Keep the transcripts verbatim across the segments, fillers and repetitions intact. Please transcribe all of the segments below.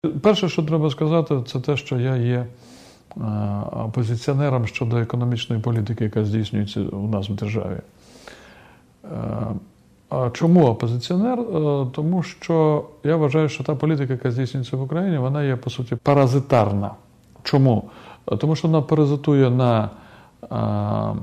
Перше, що треба сказати, це те, що я є опозиціонером щодо економічної політики, яка здійснюється у нас в державі. А чому опозиціонер? Тому що я вважаю, що та політика, яка здійснюється в Україні, вона є, по суті, паразитарна. Чому? Тому що вона паразитує на а,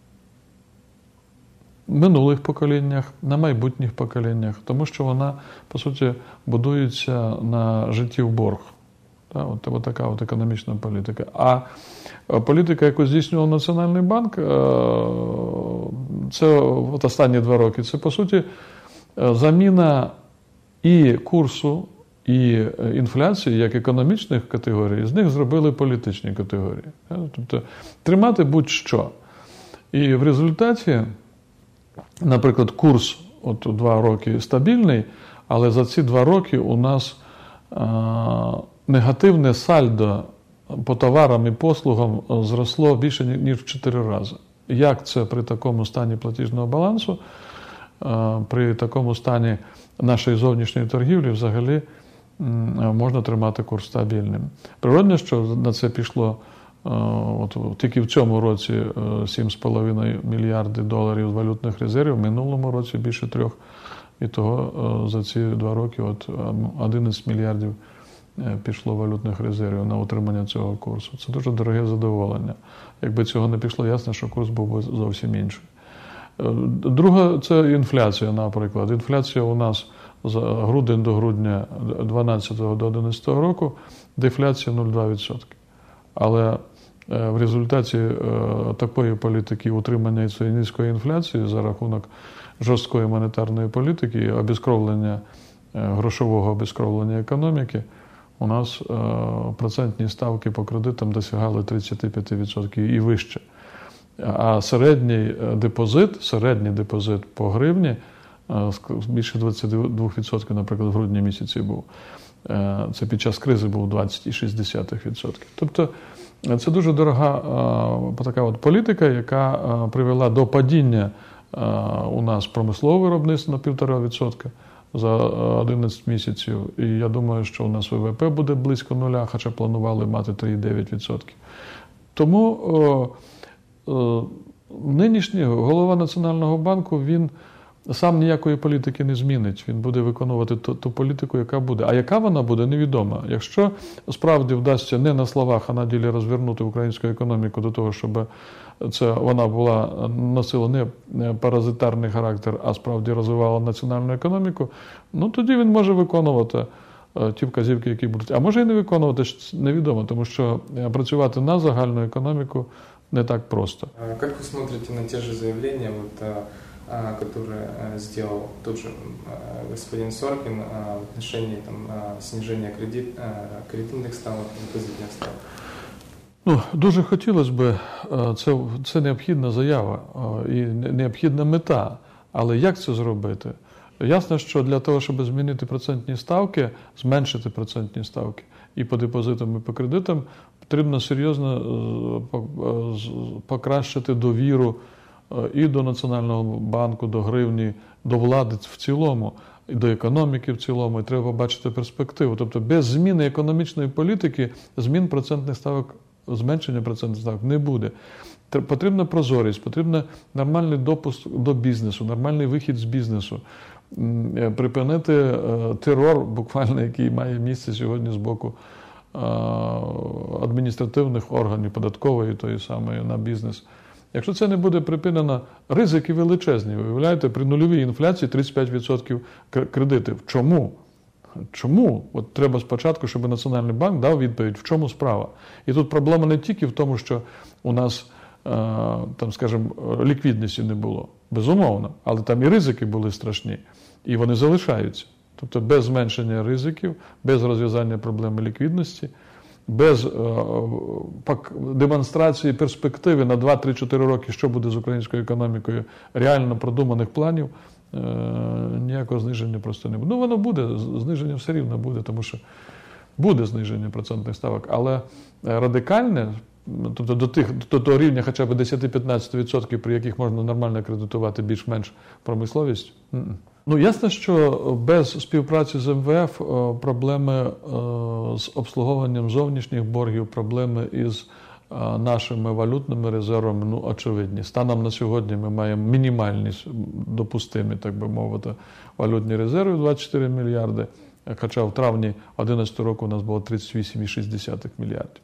минулих поколіннях, на майбутніх поколіннях, тому що вона, по суті, будується на житті в борг. Та, от, от така от економічна політика. А політика, яку здійснював Національний банк, це от останні два роки, це, по суті, заміна і курсу, і інфляції, як економічних категорій, з них зробили політичні категорії. Тобто, тримати будь-що. І в результаті, наприклад, курс от два роки стабільний, але за ці два роки у нас а, негативне сальдо по товарам і послугам зросло більше, ніж в чотири рази. Як це при такому стані платіжного балансу, при такому стані нашої зовнішньої торгівлі взагалі можна тримати курс стабільним? Природно, що на це пішло от, тільки в цьому році сім з половиною мільярдів доларів валютних резервів, в минулому році більше трьох. І того за ці два роки от одинадцять мільярдів пішло валютних резервів на утримання цього курсу. Це дуже дороге задоволення. Якби цього не пішло, ясно, що курс був би зовсім інший. Друга – це інфляція, наприклад. Інфляція у нас з грудень до грудня дванадцятого до одинадцятого року, дефляція нуль цілих два десятих відсотка. Але в результаті такої політики утримання цієї низької інфляції за рахунок жорсткої монетарної політики і обезкровлення, грошового обезкровлення економіки, у нас е, процентні ставки по кредитам досягали тридцять п'ять відсотків і вище. А середній депозит, середній депозит по гривні е, більше двадцять два відсотки, наприклад, в грудні місяці був. Е, це під час кризи був двадцять цілих шість десятих відсотка. Тобто це дуже дорога е, така от політика, яка е, привела до падіння е, у нас промислового виробництва на півтора відсотка за одинадцять місяців. І я думаю, що у нас ВВП буде близько нуля, хоча планували мати три цілих дев'ять десятих відсотка. Тому о, о, нинішній голова Національного банку, він сам ніякої політики не змінить. Він буде виконувати ту, ту політику, яка буде. А яка вона буде, невідомо. Якщо справді вдасться не на словах, а на ділі розвернути українську економіку до того, щоб це вона була, носила не паразитарний характер, а справді розвивала національну економіку, ну тоді він може виконувати ті вказівки, які будуть. А може і не виконувати, невідомо, тому що працювати на загальну економіку не так просто. Як ви смотрите на ті ж заявлення, вот, которые сделал тот же господин Сорокин в отношении там, снижения кредит, кредитных ставок, депозитных ставок? Ну, дуже хотілося б, це, це необхідна заява і необхідна мета. Але як це зробити? Ясно, що для того, щоб змінити процентні ставки, зменшити процентні ставки і по депозитам, і по кредитам, потрібно серйозно покращити довіру і до Національного банку, до гривні, до влади в цілому, і до економіки в цілому. І треба бачити перспективу. Тобто без зміни економічної політики змін процентних ставок, зменшення процентних ставок не буде. Потрібна прозорість, потрібен нормальний допуск до бізнесу, нормальний вихід з бізнесу. Припинити терор, буквально, який має місце сьогодні з боку адміністративних органів, податкової тої самої на бізнес. Якщо це не буде припинено, ризики величезні. Ви уявляєте, при нульовій інфляції тридцять п'ять відсотків кредитів. Чому? Чому? От треба спочатку, щоб Національний банк дав відповідь, в чому справа. І тут проблема не тільки в тому, що у нас, там, скажімо, ліквідності не було. Безумовно. Але там і ризики були страшні. І вони залишаються. Тобто без зменшення ризиків, без розв'язання проблеми ліквідності, без е, демонстрації перспективи на два-три-чотири роки, що буде з українською економікою, реально продуманих планів, е, ніякого зниження просто не буде. Ну, воно буде, зниження все рівно буде, тому що буде зниження процентних ставок, але радикальне, тобто до тих, до того рівня хоча б десять-п'ятнадцять відсотків, при яких можна нормально кредитувати більш-менш промисловість, Ну, ясно, що без співпраці з ем ве еф проблеми з обслуговуванням зовнішніх боргів, проблеми із нашими валютними резервами, ну, очевидні. Станом на сьогодні ми маємо мінімальні допустимі, так би мовити, валютні резерви двадцять чотири мільярди, хоча в травні дві тисячі одинадцятого року у нас було тридцять вісім цілих шість десятих мільярдів.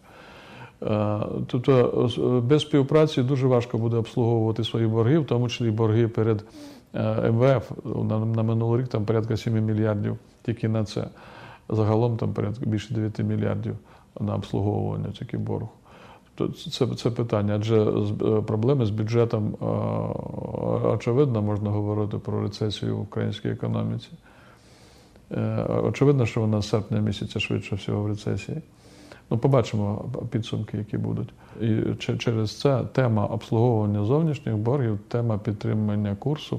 Тобто без співпраці дуже важко буде обслуговувати свої борги, в тому числі борги перед ем ве еф. На минулий рік там порядка сім мільярдів тільки на це. Загалом там порядка більше дев'ять мільярдів на обслуговування таких боргу. Це, це питання, адже проблеми з бюджетом, очевидно, можна говорити про рецесію в українській економіці. Очевидно, що вона з серпня місяця швидше всього в рецесії. Ну, побачимо підсумки, які будуть. І через це тема обслуговування зовнішніх боргів, тема підтримання курсу,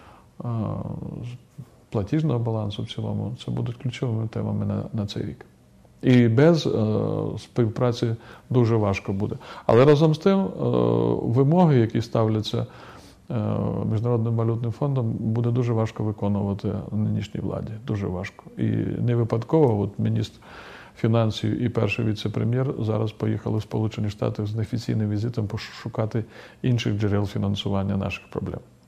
платіжного балансу в цілому, це будуть ключовими темами на, на цей рік. І без е, співпраці дуже важко буде. Але разом з тим е, вимоги, які ставляться е, Міжнародним валютним фондом, буде дуже важко виконувати нинішній владі. Дуже важко. І не випадково от міністр фінансів і перший віце-прем'єр зараз поїхали в Сполучені Штати з неофіційним візитом пошукати інших джерел фінансування наших проблем.